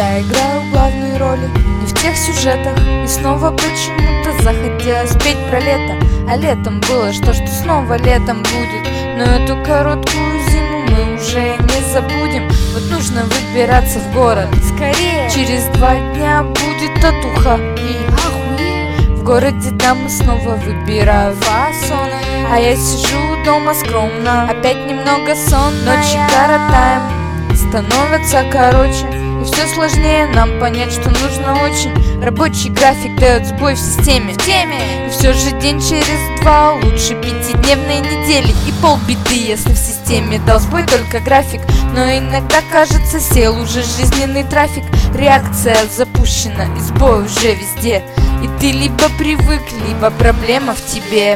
Я играю главные роли не в тех сюжетах. И снова почему-то захотелось петь про лето. А летом было что снова летом будет. Но эту короткую зиму мы уже не забудем. Вот нужно выбираться в город скорее. Через 2 дня будет татуха и охуеть. В городе дамы снова выбирают фасоны, а я сижу дома скромно. Опять немного сонная. Ночи коротаем, становятся короче. И все сложнее нам понять, что нужно очень. Рабочий график дает сбой в системе. И все же день через 2 лучше 5-дневной недели. И полбеды, если в системе дал сбой только график. Но иногда кажется, сел уже жизненный трафик. Реакция запущена, и сбой уже везде. И ты либо привык, либо проблема в тебе.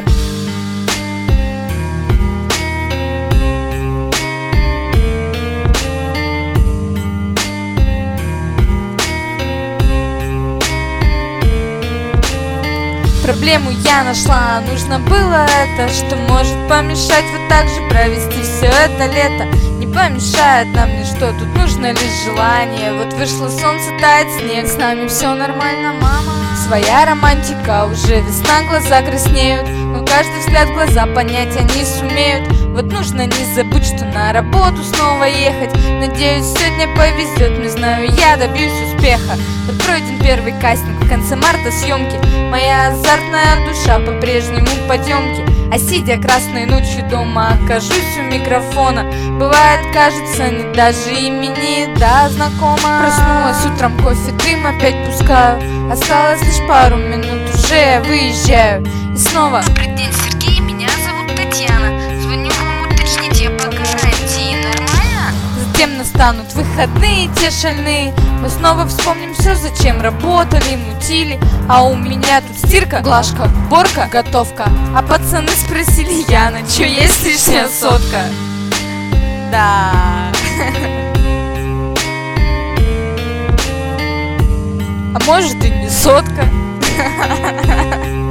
Проблему я нашла, нужно было это, что может помешать вот так же провести все это лето. Не помешает нам ничто, тут нужно лишь желание. Вот вышло солнце, тает снег, с нами все нормально, мама. Своя романтика, уже весна, глаза краснеют. Но каждый взгляд в глаза понять они сумеют. Вот нужно не забыть, что на работу снова ехать. Надеюсь, сегодня повезет, не знаю, я добьюсь успеха. Вот пройден первый кастинг, в конце марта съемки. Моя азартная душа по-прежнему в подъемке. А сидя красной ночью дома, окажусь у микрофона. Бывает, кажется, не даже имени, да, знакома. Проснулась утром, кофе, дым опять пускаю. Осталось лишь пару минут, уже я выезжаю. И снова: добрый день, Сергей, меня зовут Татьяна. Звоню вам уточнить, я по гарантии, нормально? Затем настанут выходные, те шальные. Мы снова вспомним все, зачем работали, мутили. А у меня тут стирка, глажка, уборка, готовка. А пацаны спросили: Яна, чё, есть лишняя сотка? Да. А может и не сотка.